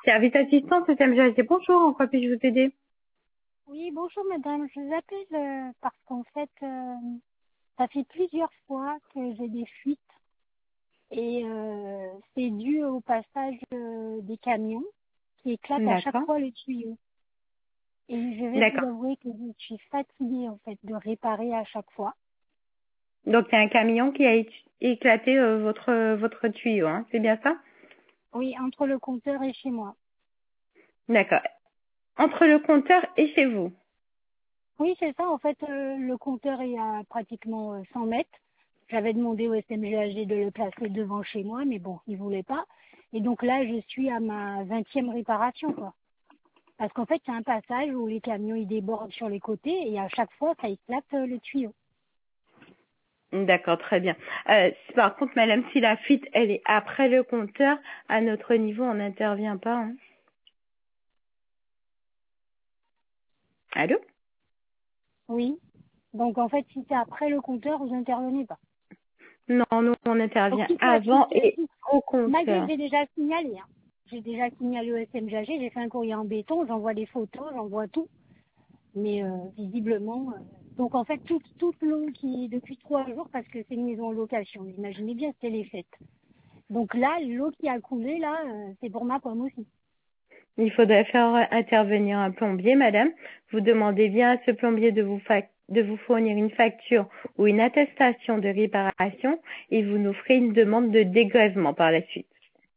Service assistance, SMGAG, bonjour, en quoi puis-je vous aider? Oui, bonjour madame. Je vous appelle parce qu'en fait, ça fait plusieurs fois que j'ai des fuites et c'est dû au passage des camions qui éclatent à chaque D'accord, fois le tuyau. Et je vais vous d'accord. avouer que je suis fatiguée en fait de réparer à chaque fois. Donc, il y a un camion qui a éclaté votre tuyau, hein, c'est bien ça? Oui, entre le compteur et chez moi. D'accord. Entre le compteur et chez vous. Oui, c'est ça. En fait, le compteur est à pratiquement 100 mètres. J'avais demandé au SMGAG de le placer devant chez moi, mais bon, il voulait pas. Et donc là, je suis à ma 20e réparation, quoi. Parce qu'en fait, c'est un passage où les camions, ils débordent sur les côtés et à chaque fois, ça éclate le tuyau. D'accord, très bien. Par contre, madame, si la fuite, elle est après le compteur, à notre niveau, on n'intervient pas, hein. Allô? Oui. Donc en fait, si c'est après le compteur, vous n'intervenez pas. Non, nous, on Donc intervient avant et au malgré que compteur. j'ai déjà signalé, hein. J'ai déjà signalé au SMGAG, j'ai fait un courrier en béton, j'envoie des photos, j'envoie tout. Mais visiblement, donc en fait, toute l'eau qui, depuis 3 jours, parce que c'est une maison en location, vous imaginez bien, c'était les fêtes. Donc là, l'eau qui a coulé, là, c'est pour ma pomme aussi. Il faudrait faire intervenir un plombier, madame. Vous demandez bien à ce plombier de vous fournir une facture ou une attestation de réparation et vous nous ferez une demande de dégrèvement par la suite.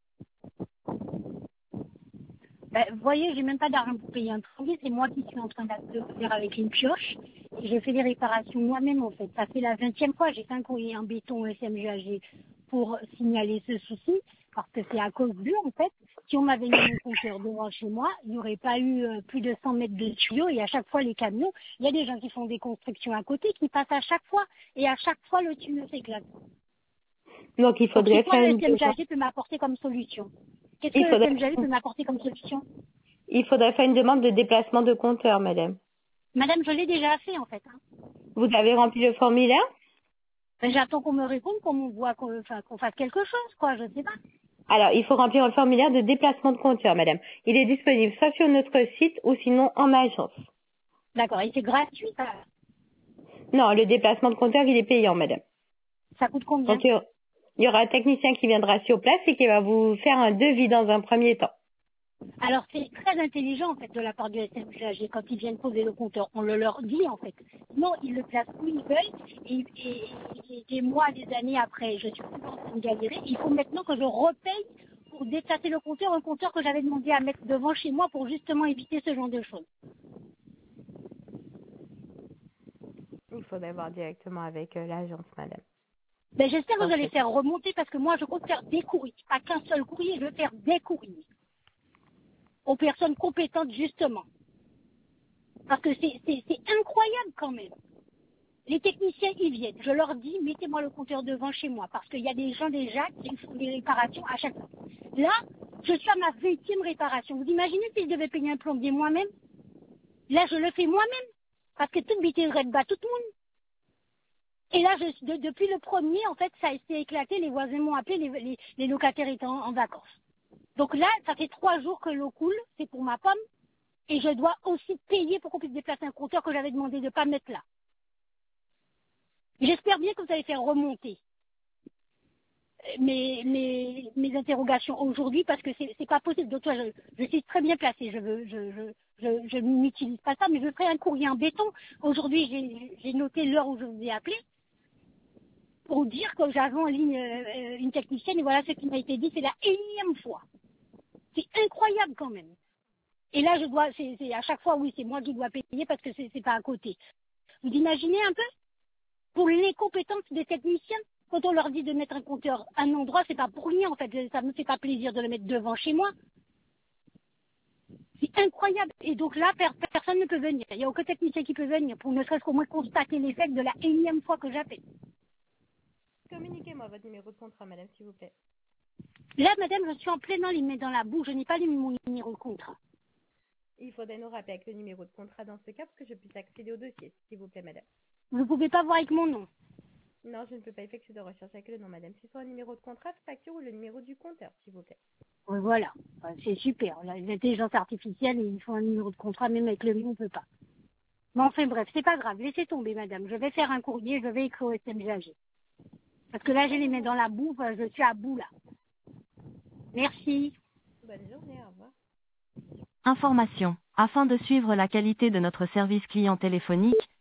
Ben, vous voyez, j'ai même pas d'argent pour payer un plombier, c'est moi qui suis en train de le faire avec une pioche. Et je fais les réparations moi-même, en fait. Ça fait la 20e fois, j'ai fait un courrier en béton au SMGAG pour signaler ce souci, parce que c'est à cause d'eux, en fait. Si on m'avait mis mon compteur devant chez moi, il n'y aurait pas eu plus de 100 mètres de tuyaux, et à chaque fois, les camions, il y a des gens qui font des constructions à côté, qui passent à chaque fois, et à chaque fois, le tuyau s'éclate. Donc il Donc, c'est faudrait quoi faire le une demande. SMGAG peut m'apporter comme solution? Qu'est-ce que Il le faudrait, SMGAG peut m'apporter comme solution? il faudrait faire une demande de déplacement de compteur, madame. Madame, je l'ai déjà fait, en fait, hein. Vous avez rempli le formulaire? Ben, j'attends qu'on me réponde, qu'on me voit, qu'on fasse quelque chose, quoi, je sais pas. Alors, il faut remplir le formulaire de déplacement de compteur, madame. Il est disponible soit sur notre site ou sinon en agence. D'accord, et c'est gratuit, Non, le déplacement de compteur, il est payant, madame. ça coûte combien? Donc, il y aura un technicien qui viendra sur place et qui va vous faire un devis dans un premier temps. Alors, c'est très intelligent, en fait, de la part du SMGAG, quand ils viennent poser le compteur. On le leur dit, en fait. Sinon, ils le placent où ils veulent, et des mois, des années après, je suis toujours en train de galérer. Il faut maintenant que je repaye pour déplacer le compteur, un compteur que j'avais demandé à mettre devant chez moi pour justement éviter ce genre de choses. Il faudrait voir directement avec l'agence, madame. Ben, j'espère que vous Dans allez ce faire remonter, parce que moi, je compte faire des courriers. Pas qu'un seul courrier, je veux faire des courriers aux personnes compétentes, justement. Parce que c'est incroyable quand même. Les techniciens, ils viennent. Je leur dis, mettez-moi le compteur devant chez moi. Parce qu'il y a des gens déjà qui font des réparations à chaque fois. Là, je suis à ma 20e réparation. Vous imaginez si je devais payer un plombier moi-même? Là, je le fais moi-même. Parce que toute vitesse de bas tout le monde. Et là, depuis le premier, en fait, ça s'est éclaté. Les voisins m'ont appelé, les locataires étaient en vacances. Donc là, ça fait 3 jours que l'eau coule. C'est pour ma pomme. Et je dois aussi payer pour qu'on puisse déplacer un compteur que j'avais demandé de ne pas mettre là. J'espère bien que vous allez faire remonter mes interrogations aujourd'hui parce que c'est pas possible. Donc, toi, je suis très bien placée. Je n'utilise pas ça, mais je ferai un courrier en béton. Aujourd'hui, j'ai noté l'heure où je vous ai appelé pour dire que j'avais en ligne une technicienne et voilà ce qui m'a été dit. C'est la énième fois. C'est incroyable quand même. Et là, c'est à chaque fois, oui, c'est moi qui dois payer parce que c'est pas à côté. Vous imaginez un peu? Pour les compétences des techniciens, quand on leur dit de mettre un compteur à un endroit, c'est pas pour rien en fait. Ça me fait pas plaisir de le mettre devant chez moi. C'est incroyable. Et donc là, personne ne peut venir. Il n'y a aucun technicien qui peut venir pour ne serait-ce qu'au moins constater l'effet de la énième fois que j'appelle. Communiquez-moi votre numéro de contrat, madame, s'il vous plaît. Là, madame, je suis en plein dans les mains dans la boue. Je n'ai pas mon numéro de contrat. Il faudrait nous rappeler avec le numéro de contrat dans ce cas pour que je puisse accéder au dossier, s'il vous plaît, madame. Vous ne pouvez pas voir avec mon nom. Non, je ne peux pas effectuer de recherche avec le nom, madame. C'est soit un numéro de contrat, de facture ou le numéro du compteur, s'il vous plaît. Voilà. Enfin, c'est super. L'intelligence artificielle, ils font un numéro de contrat, même avec le mien, on peut pas. Mais enfin bref, c'est pas grave. Laissez tomber, madame. Je vais faire un courrier, je vais écrire au SMGAG. Parce que là, je les mets dans la boue, enfin, je suis à bout, là. Merci. Bonne journée, au revoir. Information. Afin de suivre la qualité de notre service client téléphonique,